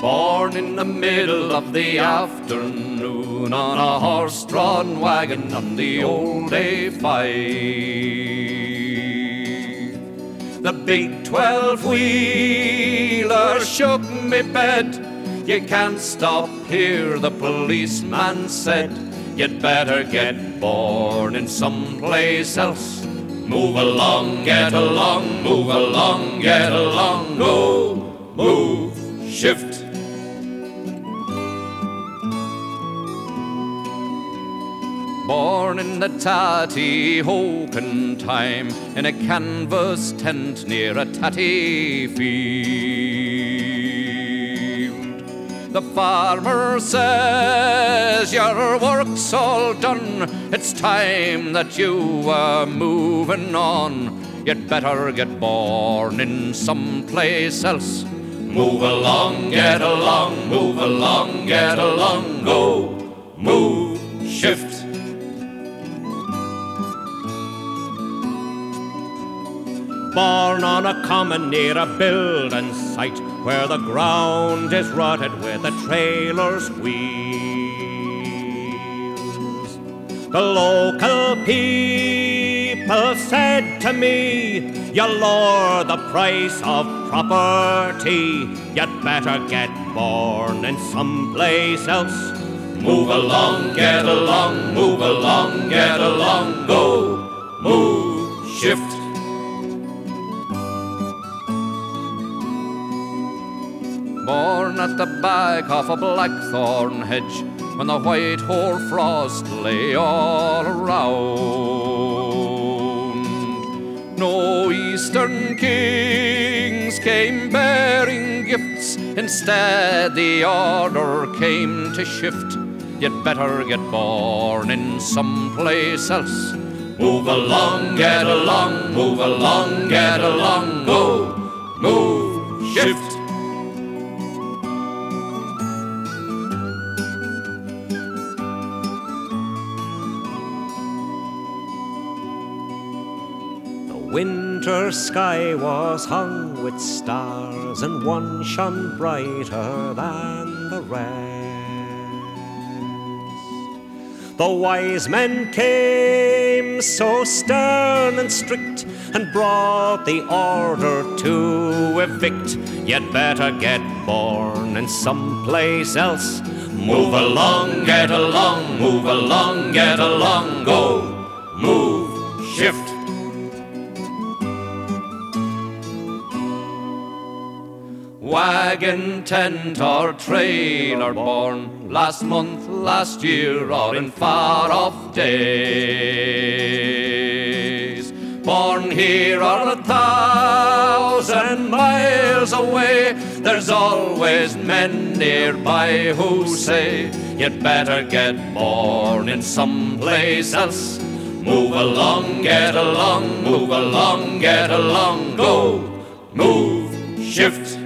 Born in the middle of the afternoon on a horse-drawn wagon on the old A5. The big 12-wheeler shook me bed. You can't stop here, the policeman said. You'd better get born in someplace else. Move along, get along, move along, get along. Go, move, shift. Born in the tatty hoken time, in a canvas tent near a tatty field. The farmer says your work's all done, it's time that you were moving on. You'd better get born in someplace else. Move along, get along, move along, get along. Go, move, shift. Born on a common near a building site where the ground is rotted with a trailer's wheels. The local people said to me, "You lower the price of property. You'd better get born in someplace else." Move along, get along, move along, get along. Go, move, shift. Born at the back of a blackthorn hedge when the white hoarfrost lay all around. No eastern kings came bearing gifts, instead the order came to shift. You'd better get born in someplace else. Move along, get along, move along, get along. Go, move, shift. Winter sky was hung with stars, and one shone brighter than the rest. The wise men came so stern and strict, and brought the order to evict. You'd better get born in someplace else. Move along, get along, move along, get along. Go, move, shift. Wagon, tent or trailer born last month, last year, or in far-off days. Born here or 1,000 miles away, there's always men nearby who say you'd better get born in someplace else. Move along, get along, move along, get along. Go, move, shift.